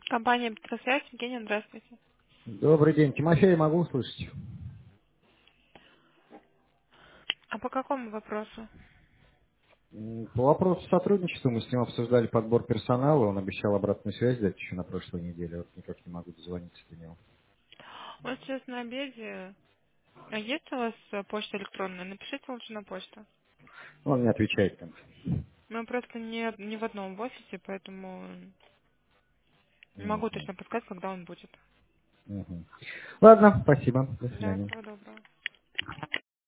Компания «Петросвязь». Евгения, здравствуйте. Добрый день. Тимофей, могу услышать? А по какому вопросу? По вопросу сотрудничества мы с ним обсуждали подбор персонала. Он обещал обратную связь дать еще на прошлой неделе. Вот никак не могу дозвониться до него. Он сейчас на обеде. А есть у вас почта электронная? Напишите лучше на почту. Он не отвечает там. Мы просто не в одном в офисе, поэтому не могу Мгм. точно подсказать, когда он будет. Мгм. Ладно, спасибо. До Да, свидания. всего доброго.